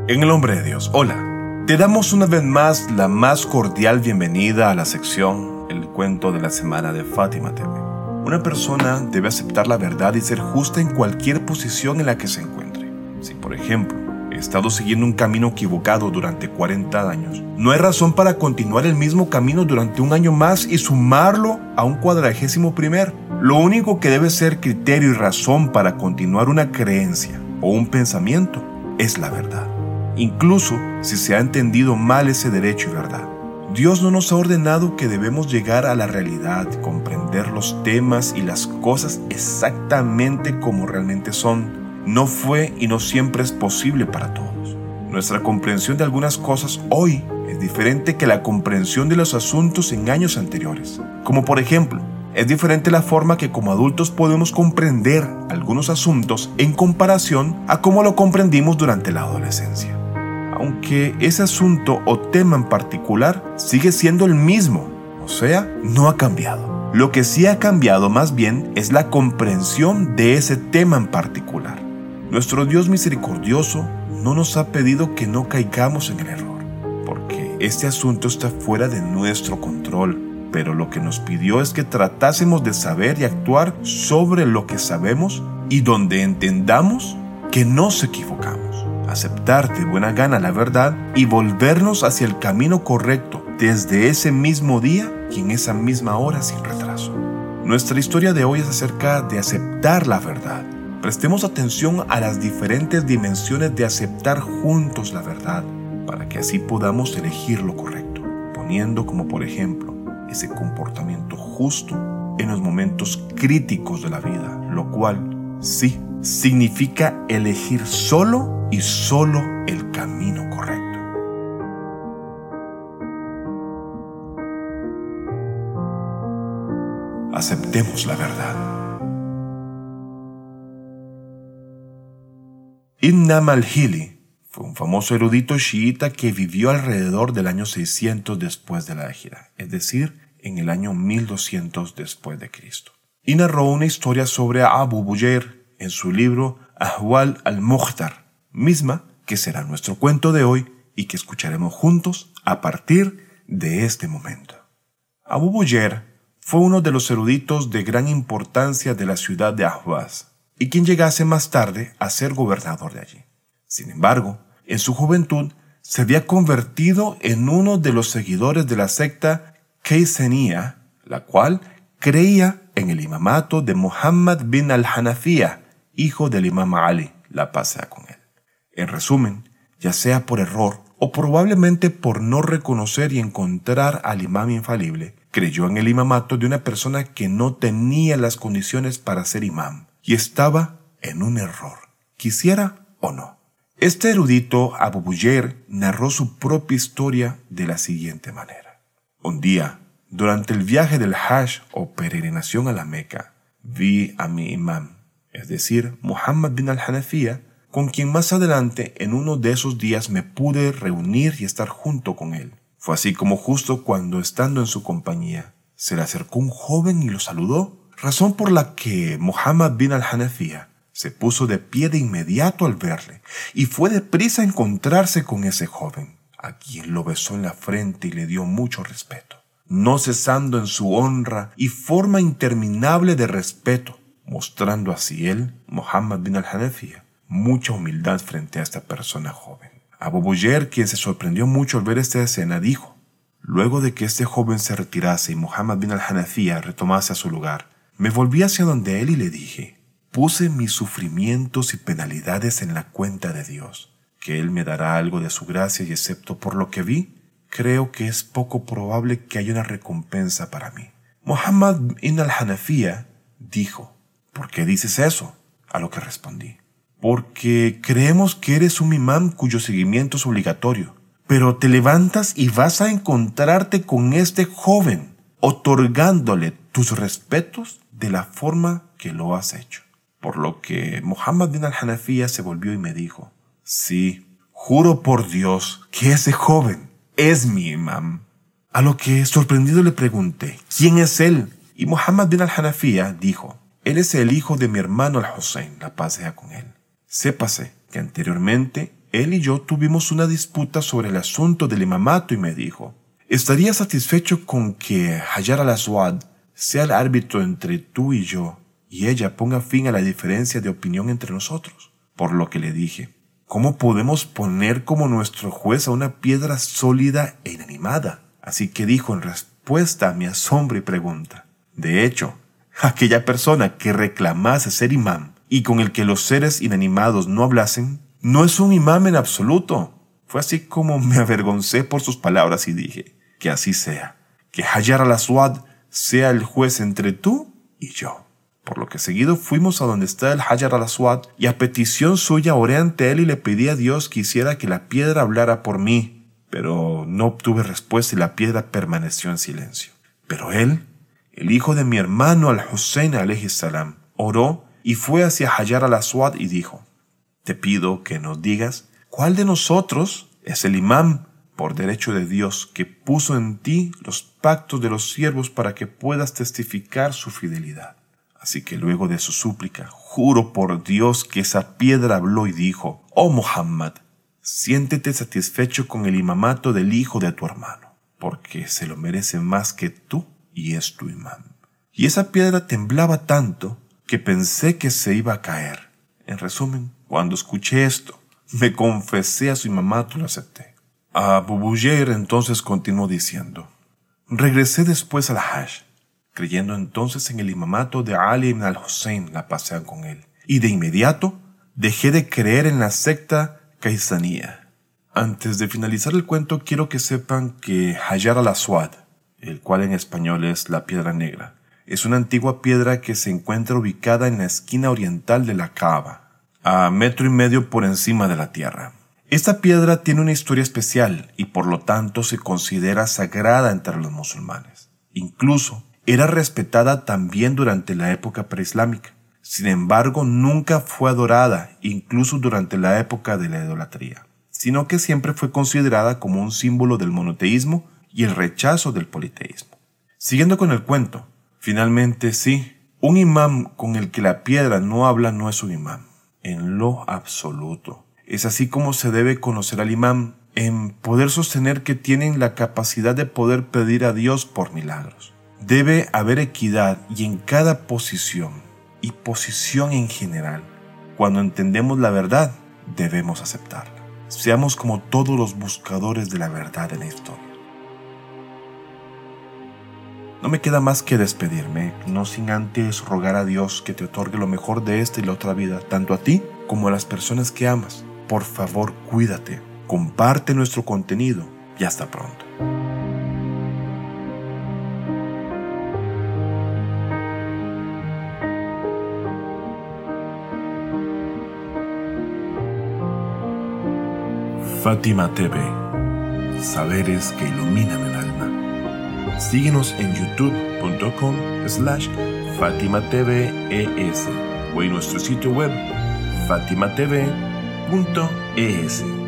En el nombre de Dios, hola. Te damos una vez más la más cordial bienvenida a la sección El Cuento de la Semana de Fátima TV. Una persona debe aceptar la verdad y ser justa en cualquier posición en la que se encuentre. Si, por ejemplo, he estado siguiendo un camino equivocado durante 40 años, no hay razón para continuar el mismo camino durante un año más y sumarlo a un 41º. Lo único que debe ser criterio y razón para continuar una creencia o un pensamiento es la verdad, incluso si se ha entendido mal ese derecho y verdad. Dios no nos ha ordenado que debemos llegar a la realidad, comprender los temas y las cosas exactamente como realmente son. No fue y no siempre es posible para todos. Nuestra comprensión de algunas cosas hoy es diferente que la comprensión de los asuntos en años anteriores. Como por ejemplo, es diferente la forma que como adultos podemos comprender algunos asuntos en comparación a cómo lo comprendimos durante la adolescencia. Aunque ese asunto o tema en particular sigue siendo el mismo, o sea, no ha cambiado. Lo que sí ha cambiado más bien es la comprensión de ese tema en particular. Nuestro Dios misericordioso no nos ha pedido que no caigamos en el error, porque este asunto está fuera de nuestro control. Pero lo que nos pidió es que tratásemos de saber y actuar sobre lo que sabemos y donde entendamos que nos equivocamos. Aceptar de buena gana la verdad y volvernos hacia el camino correcto desde ese mismo día y en esa misma hora sin retraso. Nuestra historia de hoy es acerca de aceptar la verdad. Prestemos atención a las diferentes dimensiones de aceptar juntos la verdad para que así podamos elegir lo correcto, poniendo como por ejemplo ese comportamiento justo en los momentos críticos de la vida, lo cual sí significa elegir solo y solo el camino correcto. Aceptemos la verdad. Ibn al-Hili fue un famoso erudito chiita que vivió alrededor del año 600 después de la Hijra, es decir, en el año 1200 después de Cristo. Y narró una historia sobre Abu Bujair en su libro Ahwal al-Mukhtar, misma que será nuestro cuento de hoy y que escucharemos juntos a partir de este momento. Abu Bujair fue uno de los eruditos de gran importancia de la ciudad de Ahwaz y quien llegase más tarde a ser gobernador de allí. Sin embargo, en su juventud se había convertido en uno de los seguidores de la secta Kaysaniyya, la cual creía en el imamato de Muhammad bin al-Hanafiya, hijo del imam Ali, la paz sea con él. En resumen, ya sea por error o probablemente por no reconocer y encontrar al imam infalible, creyó en el imamato de una persona que no tenía las condiciones para ser imam y estaba en un error, quisiera o no. Este erudito Abu Bujair narró su propia historia de la siguiente manera. Un día, durante el viaje del Hajj o peregrinación a la Meca, vi a mi imam, es decir, Muhammad bin al-Hanafiya, con quien más adelante en uno de esos días me pude reunir y estar junto con él. Fue así como justo cuando, estando en su compañía, se le acercó un joven y lo saludó, razón por la que Muhammad bin al-Hanafiya se puso de pie de inmediato al verle y fue deprisa a encontrarse con ese joven, a quien lo besó en la frente y le dio mucho respeto, no cesando en su honra y forma interminable de respeto, mostrando así él, Muhammad bin al-Hanafiya, mucha humildad frente a esta persona joven. Abu Bujair, quien se sorprendió mucho al ver esta escena, dijo: luego de que este joven se retirase y Muhammad bin al-Hanafiya retomase a su lugar, me volví hacia donde él y le dije: puse mis sufrimientos y penalidades en la cuenta de Dios, que Él me dará algo de su gracia y excepto por lo que vi, creo que es poco probable que haya una recompensa para mí. Muhammad bin al-Hanafiya dijo: ¿por qué dices eso? A lo que respondí: porque creemos que eres un imam cuyo seguimiento es obligatorio, pero te levantas y vas a encontrarte con este joven, otorgándole tus respetos de la forma que lo has hecho. Por lo que Muhammad bin al-Hanafiya se volvió y me dijo: sí, juro por Dios que ese joven es mi imam. A lo que sorprendido le pregunté: ¿quién es él? Y Muhammad bin al-Hanafiya dijo: él es el hijo de mi hermano al-Hussein, la paz sea con él. Sépase que anteriormente él y yo tuvimos una disputa sobre el asunto del imamato y me dijo: ¿estaría satisfecho con que Hajar al-Aswad sea el árbitro entre tú y yo y ella ponga fin a la diferencia de opinión entre nosotros? Por lo que le dije: ¿cómo podemos poner como nuestro juez a una piedra sólida e inanimada? Así que dijo en respuesta a mi asombro y pregunta: de hecho, aquella persona que reclamase ser imam y con el que los seres inanimados no hablasen, no es un imam en absoluto. Fue así como me avergoncé por sus palabras y dije: que así sea, que Hajar al-Aswad sea el juez entre tú y yo. Por lo que seguido fuimos a donde está el Hajar al-Aswad y a petición suya oré ante él y le pedí a Dios que hiciera que la piedra hablara por mí, pero no obtuve respuesta y la piedra permaneció en silencio. Pero él, el hijo de mi hermano al-Hussein alayhi salam, oró y fue hacia Hajar al-Aswad y dijo: te pido que nos digas cuál de nosotros es el imam por derecho de Dios que puso en ti los pactos de los siervos para que puedas testificar su fidelidad. Así que luego de su súplica, juro por Dios que esa piedra habló y dijo: oh Muhammad, siéntete satisfecho con el imamato del hijo de tu hermano, porque se lo merece más que tú y es tu imam. Y esa piedra temblaba tanto que pensé que se iba a caer. En resumen, cuando escuché esto, me confesé a su imamato y lo acepté. Abu Bujair entonces continuó diciendo: regresé después al Hajj, creyendo entonces en el imamato de Ali ibn al-Hussein, la paz sea con él, y de inmediato dejé de creer en la secta Kaisanía. Antes de finalizar el cuento, quiero que sepan que Hajar al-Aswad, el cual en español es la piedra negra, es una antigua piedra que se encuentra ubicada en la esquina oriental de la Kaaba, a 1,5 metros por encima de la tierra. Esta piedra tiene una historia especial y por lo tanto se considera sagrada entre los musulmanes. Incluso era respetada también durante la época preislámica. Sin embargo, nunca fue adorada, incluso durante la época de la idolatría, sino que siempre fue considerada como un símbolo del monoteísmo y el rechazo del politeísmo. Siguiendo con el cuento, finalmente sí, un imam con el que la piedra no habla no es un imam, en lo absoluto. Es así como se debe conocer al imam, en poder sostener que tienen la capacidad de poder pedir a Dios por milagros. Debe haber equidad y en cada posición, y posición en general. Cuando entendemos la verdad, debemos aceptarla. Seamos como todos los buscadores de la verdad en la historia. No me queda más que despedirme, no sin antes rogar a Dios que te otorgue lo mejor de esta y la otra vida, tanto a ti como a las personas que amas. Por favor, cuídate, comparte nuestro contenido y hasta pronto. Fátima TV, saberes que iluminan el alma. Síguenos en youtube.com/FátimaTVES o en nuestro sitio web fatimatv.es.